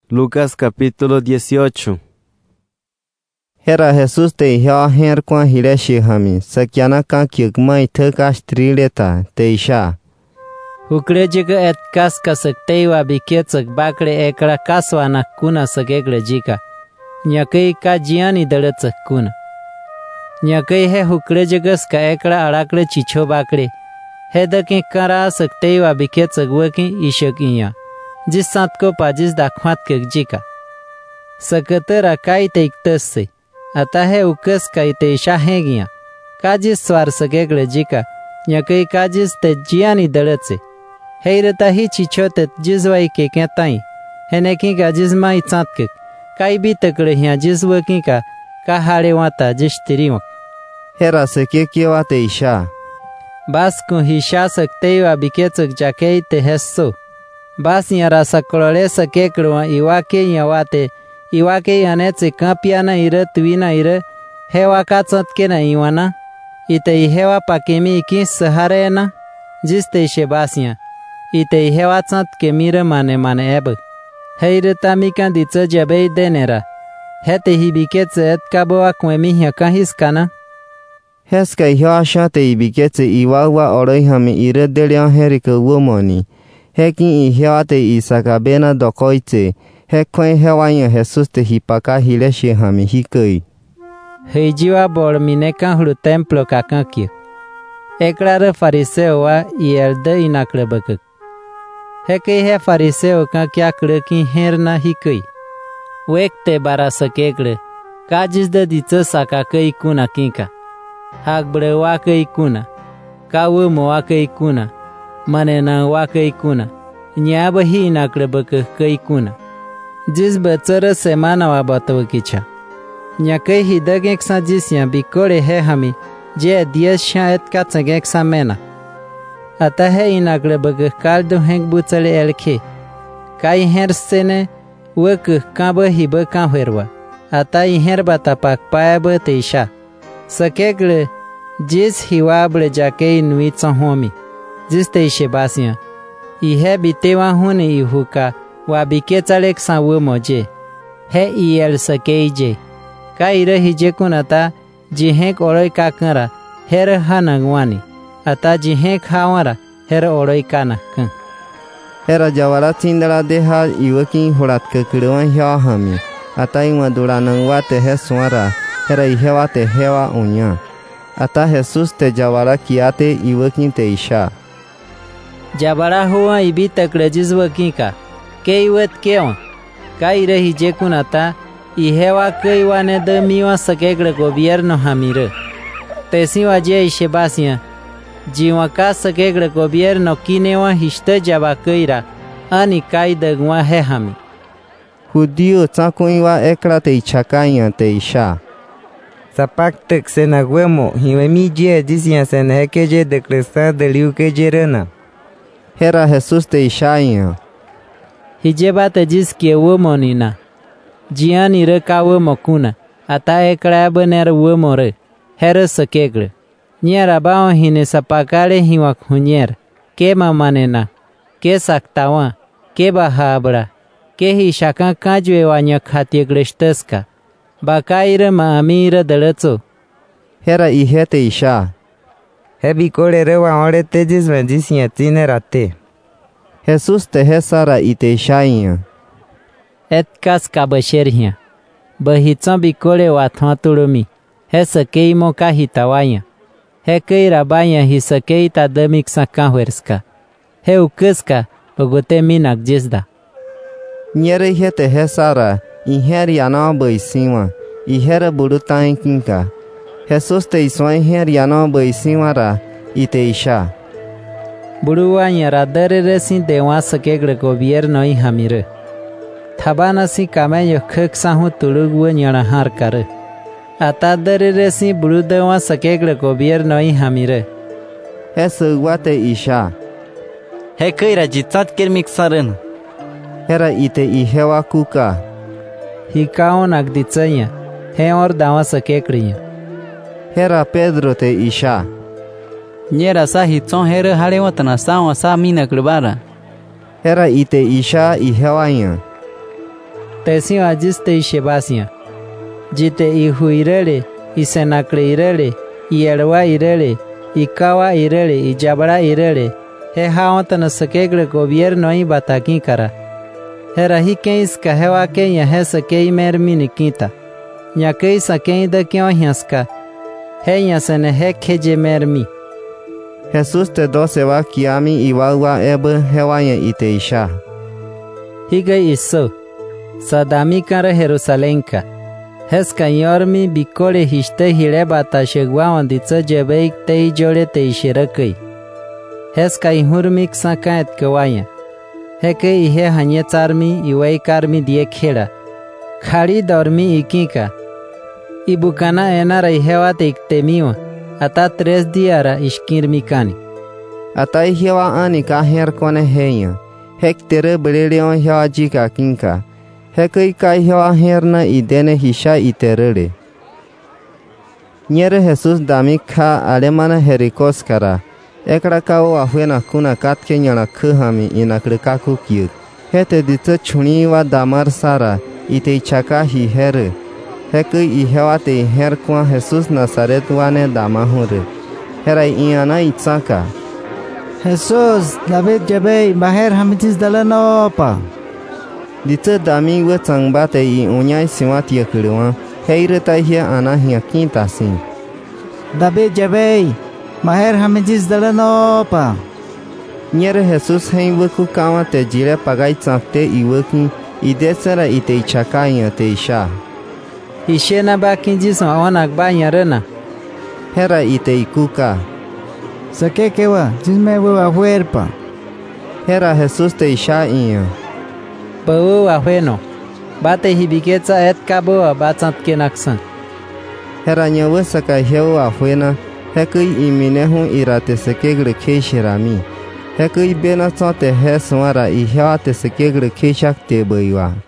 Lucas capítulo 18. Hera Jesús te ihya her kwa hile shihami sakyana ka kyukmai thaka strileta te isha. Hukrejika et kaska sakteiwa biketsak bakre ekra kaswana kuna sakegrejika. Nyakei ka jiani daletsak kuna. Nyakei he hukrejikas ka ekra arakre chicho bakre. He daki kara sakteiwa biketsak waki ishakinya. जिस साथ को पाजिस दाखवात के जिका सकतर अकाई ते इक्तस से आता है उकस का इते इशा है गिया काजिस स्वार सकेगले जिका या कई काजिस ते जियानी दड़त से है रहता ही चिचो ते जिसवाई के कहताई है ने की का जिसमा इचात के काई भी तकड़े हिया जिस वकी का हाड़े वाता जिस तेरी वक हेरा सके के वाते इशा बास को हिशा सकते वा बिकेचक जाके ते हेसो Bas yara sakolole sakekro iwake yawate iwake yanetse kapiana ire tuina ire hewa katsatke na iwana ite hewa pakemi iki saharena jiste shebasya ite hewa tsatke mire mane eb heire tamika ditse jabe denera hete hibiketse et kaboa kwemi hyakahis kana heska hyasha te ibiketse iwawa oroi hami ire delya herika womoni Hekin ihya te isaka bena dokoite. Hekwen hewanya Jesus te hipaka hile shihami hikei. Heijiwa bol mineka hulu templo kakakir. Eklare fariseo wa ielde inakle bakak. Hekei he fariseo kakya kreki herna hikei. Wekte barasa kekle. Kajis de ditsa saka kei kuna kinka. Hakbre wa kei kuna. Kawu mo wa kei kuna. Manena wa kei kuna nyaba hi nakle bak kei kuna jis bachara semana wa bataw kicha nya kei hidag ek sa jis ya bikore he hami je dias shayad ka tsagek sa mena ata he inakle bak kaldo heng buchale elkhe kai her sene wek ka ba hi ba ka herwa ata I her bata pak pae ba teisha sakegle jis hiwa ble jake nui tsohomi Jiste shebasya. Ihe bitewa hune ihuka wa bikechalek sawo moje. He iel sakeije. Ka ire hije kunata jihek oroi kakara her hanangwani. Ata jihek hawara her oroi kana kan. Hera jawara tindala deha iwakin horat kekirwan hya hami. Ata iwa duranang wate he swara. Hera ihewa te hewa unya. Ata Jesus te jawara kiate iwakin te isha. Jabara huwa ibi takrajis wakika. Kei wet kewa. Kai rehi jekunata. Ihewa kei wane de miwa sakegre gobierno hamire. Tesi waje ishebasya. Jiwa ka sakegre gobierno kinewa hishte jaba keira. Ani kai degwa he hami. Judío tsakuiwa ekra te ichakaya te isha. Zapak tek senagwemo hiwemi je disya senhekeje de kresta de liukeje rena. Hera Jesus te ishaya. Hijeba te jiske womonina. Jiani re ka womokuna. Ata ekra bener womore. Hera sakegre. Nyera bao hine sapakale hiwak hunyer. Ke mamanena. Ke saktawa. Ke bahabra. Ke hishaka kajwe wanya khatieglesteska. Bakaire maamira deletso. Hera ihe te isha. Hebi kore rewa ore tejis vendisya tine rate. Jesus te hesara ite ishaya. Et kas kabasherhia. Bahitsan bikore wathmatulumi. He sakei moka hitawaya. He kei rabaya hi sakei tadamik sakahwerska. He ukeska bogote minak jisda. Nyere he te hesara. Iher yana baisiwa. Iher burutain kinka. Jesus te iswai her yana baisiwara ite isha. Buruwa yara dare resin dewa sakegre gobierno I hamire. Thabana si kameyo kheksa hu tulugwa nyara har kare. Ata dare resin buru dewa sakegre gobierno I hamire. Hesu wate isha. He keira jitsat kermik saren. Hera ite ihewa kuka. Hikaon agditsanya. He or dawa sakekriya. Hera Pedro te isha. Nyera sa hitson here hale watana sa mina klubara. Hera ite isha ihewanya. Tesi ajiste y shebasia. Jite y huirele, y senakle irele, y elwa irele, y kawa irele, y jabra irele. He haontana sakegre gobierno y bataki kara. Hera hike iska hewa ke ya hesa ke mermi nikita. Ya ke isa ke da ke ohiaska. He ya sene he keje mermi. Jesús te 12 va kiami iwawa ebe hewaya iteisha. Higa iso. Sadami kara Jerusalenka. Heska yormi bikole histe hileba ta shegwa onditsa jebeik te jole te ishirakai. Heska ihurmik sakaet kewaya. Heke ihe hanyetarmi iwei karmi die khela. Khali dormi ikika. Ibukana enara ihewa te iktemiwa. Ata 3 diara ishkirmikani. Ata ihewa ani ka her kone heya. Hek tere beleleon hewa jika kinka. Heke ika hewa herna idene hisha iterere. Nyere Jesus damika alemana herikos kara. Ekra kao ahuena kuna katke nyana khami inakre kaku kyuk. Hete ditsa chuni wa damar sara ite chaka hi here. Heke ihewa te her kwa Jesus Nazaret wane damahore. Hera iana itzaka. Jesus, David jabei baher hamitis dalano pa. Ditsa dami we changbate I unyai siwa tiakirwa. Heire ta hia ana hia kinta sin. David jabei baher hamitis dalano pa. Nyere Jesus hein weku kawa te jire pagai chakte iweki idesera ite ichaka ya te isha. Ishena ba kinjis onak ba yarena. Hera ite ikuka. Sake kewa, jisme wewa huerpa. Hera Jesus te isha iya. Bawa waheno. Bate hibiketsa et kaboa batsant kenaksan. Hera nyawe saka hewa ahuena. Hekui iminehu irate sekegre keshirami. Hekui bena sote he swara I hewa te sekegre keshak te baiwa.